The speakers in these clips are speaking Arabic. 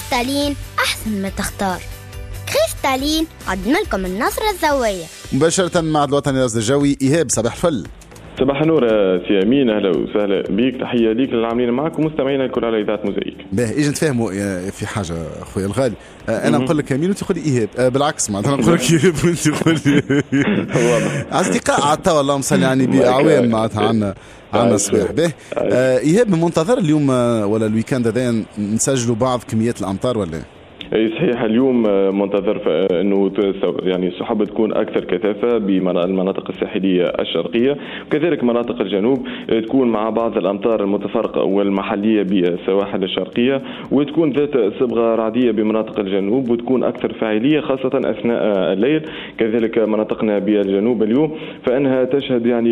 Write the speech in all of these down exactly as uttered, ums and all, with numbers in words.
كريستالين أحسن ما تختار. كريستالين قدم لكم النصرة الزوية مباشرة مع الوطني الرصد الجوي. إيهاب صباح الفل. صباح النور سي امين، اهلا وسهلا بيك، تحيه ليك للعاملين معك ومستمعينا الكل على اذاعه موزايك. باهي اجي نتفاهموا في حاجه اخويا الغالي، انا نقول لك امين وانت تقول لي ايهاب، بالعكس معناتها نقول لك ايهاب وانت تقول لي واضح اصدقاء عطا والله صل يعني باعوام معناتها عندنا عندنا صباح. باهي ايهاب، منتظر اليوم ولا الويكاند هذا نسجلوا بعض كميات الامطار ولا؟ اي صحيح، اليوم منتظر انه يعني السحب تكون اكثر كثافه بالمناطق الساحليه الشرقيه، وكذلك مناطق الجنوب تكون مع بعض الامطار المتفرقه والمحليه بالسواحل الشرقيه، وتكون ذات صبغه رعديه بمناطق الجنوب وتكون اكثر فاعليه خاصه اثناء الليل. كذلك مناطقنا بالجنوب اليوم فانها تشهد يعني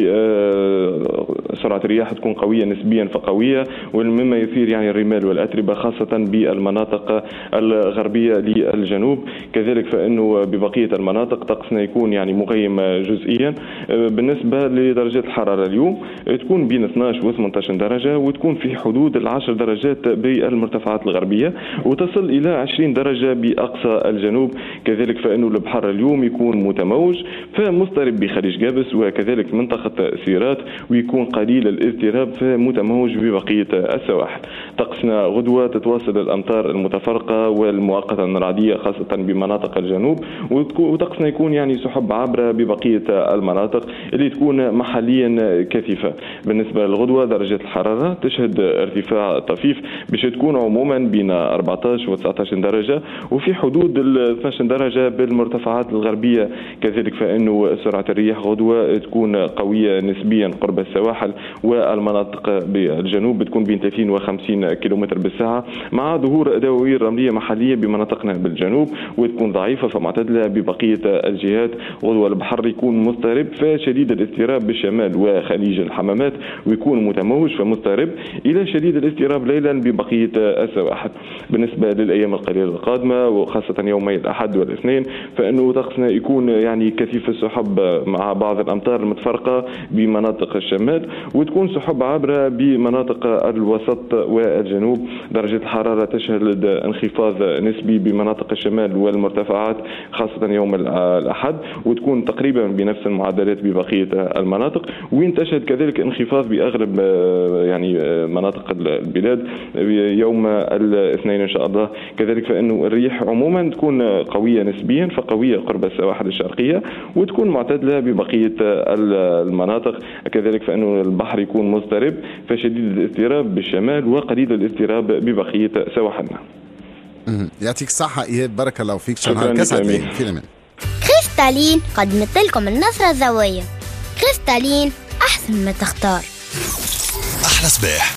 سرعه الرياح تكون قويه نسبيا فقويه، ومما يثير يعني الرمال والاتربه خاصه بالمناطق الغربيه للجنوب. كذلك فانه ببقيه المناطق طقسنا يكون يعني مغيم جزئيا. بالنسبه لدرجه الحراره اليوم تكون بين اثناش و ثمانية عشر درجه، وتكون في حدود العشر درجات بالمرتفعات الغربيه، وتصل الى عشرين درجه باقصى الجنوب. كذلك فانه البحر اليوم يكون متموج فمضطرب بخليج جابس وكذلك منطقه سيرات، ويكون قليل الاضطراب فمتموج ببقيه السواحل. طقسنا غدوه تتواصل الامطار المتفرقه والمؤقته الرعديه خاصه بمناطق الجنوب، وطقسنا يكون يعني سحب عابره ببقيه المناطق اللي تكون محليا كثيفه. بالنسبه للغدوه درجه الحراره تشهد ارتفاع طفيف باش تكون عموما بين أربعة عشر و تسعة عشر درجه، وفي حدود ال اثناش درجه بالمرتفعات الغربيه. كذلك فانه سرعه الرياح غدوه تكون قويه نسبيا قرب السواحل، والمناطق بالجنوب بتكون بين ثلاثين و خمسين كيلومتر بالساعه، مع ظهور دواوير رمليه محليه بمناطقنا بالجنوب وتكون ضعيفه فمعتدله ببقيه الجهات. غدوه البحر يكون مضطرب فشديد الاضطراب بالشمال وخليج الحمامات، ويكون متموج فمضطرب الى شديد الاضطراب ليلا ببقيه السواحل. بالنسبه للايام القليله القادمه وخاصه يومي الاحد والاثنين فانه طقسنا يكون يعني كثيف السحب مع بعض الامطار المتفرقه بمناطق الشمال، وتكون سحب عابره بمناطق الوسط والجنوب. درجه الحراره تشهد انخفاض نسبي بمناطق الشمال والمرتفعات خاصة يوم الأحد، وتكون تقريبا بنفس المعدلات ببقية المناطق، وين تشهد كذلك انخفاض بأغلب يعني مناطق البلاد يوم الاثنين إن شاء الله. كذلك فإنه الريح عموما تكون قوية نسبيا فقوية قرب السواحل الشرقية، وتكون معتدلة ببقية المناطق. كذلك فإنه البحر يكون مضطرب فشديد الاضطراب بالشمال وقليل الاضطراب ببقية سواحلنا. يعطيك الصحة إيهاب، بارك الله فيك، شكرا كسعد في الأمان. كريستالين قدمت لكم النصرة الزوية. كريستالين أحسن ما تختار. أحلى صباح.